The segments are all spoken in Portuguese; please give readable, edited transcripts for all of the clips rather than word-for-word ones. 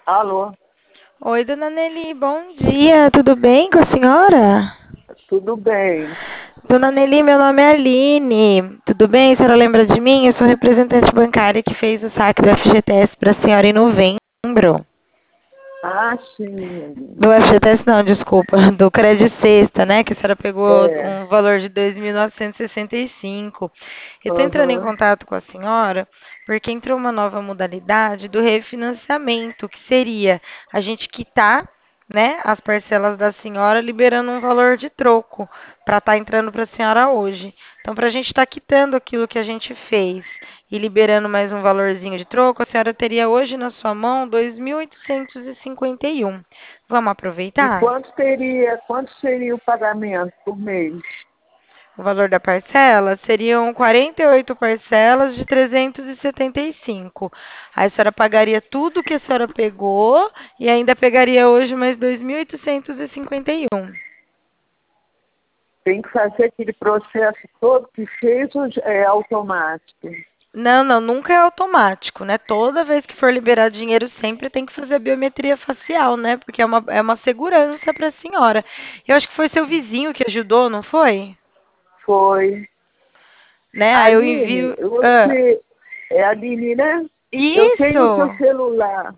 Alô, Oi, dona Nelly, bom dia, tudo bem com a senhora? tudo bem? Dona Nelly, meu nome é Aline, tudo bem? A senhora lembra de mim? Eu sou representante bancária que fez o saque do FGTS para a senhora em novembro. Ah, sim. Do FGTS não, desculpa, do Credit Sexta, né? Que a senhora pegou É, um valor de 2.965. Eu estou entrando em aham. contato com a senhora porque entrou uma nova modalidade do refinanciamento, que seria a gente quitar, né, as parcelas da senhora, liberando um valor de troco para estar entrando para a senhora hoje. Então, para a gente estar quitando aquilo que a gente fez e liberando mais um valorzinho de troco, a senhora teria hoje na sua mão 2.851. Vamos E aproveitar? quanto seria o pagamento por mês? O valor da parcela seriam 48 parcelas de 375. Aí a senhora pagaria tudo que a senhora pegou e ainda pegaria hoje mais 2.851. Tem que fazer aquele processo todo que fez ou é automático? Não, não, nunca é automático, né? Toda vez que for liberar dinheiro, sempre tem que fazer a biometria facial, né? Porque é uma segurança para a senhora. Eu acho que foi seu vizinho que ajudou, não foi? Foi. Né? Aí eu Aline, envio. Ah, você é a Aline, né? Eu tenho o seu isso! celular.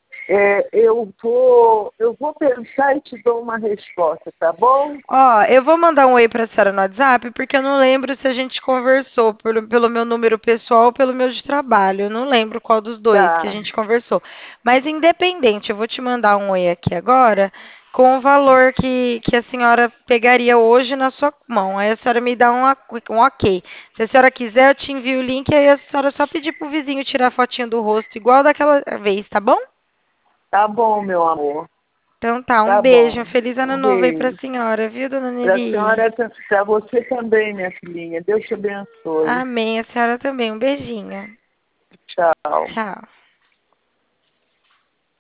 Eu vou pensar e te dou uma resposta, tá bom? Ó, eu vou mandar um oi pra senhora no WhatsApp, porque eu não lembro se a gente conversou pelo meu número pessoal ou pelo meu de trabalho. Eu não lembro qual dos dois que a Tá, gente conversou. Mas independente, eu vou te mandar um oi aqui agora com o valor que a senhora pegaria hoje na sua mão. Aí a senhora me dá um ok. Se a senhora quiser, eu te envio o link, aí a senhora só pedir pro vizinho tirar a fotinho do rosto, igual daquela vez, tá bom? tá bom, meu amor. Então tá, um Tá beijo, um bom. feliz ano Um novo aí pra beijo. senhora, viu, dona Para a Nelly? senhora, para você também, minha filhinha. Deus te abençoe. Amém. A senhora também. Um beijinho. Tchau. Tchau.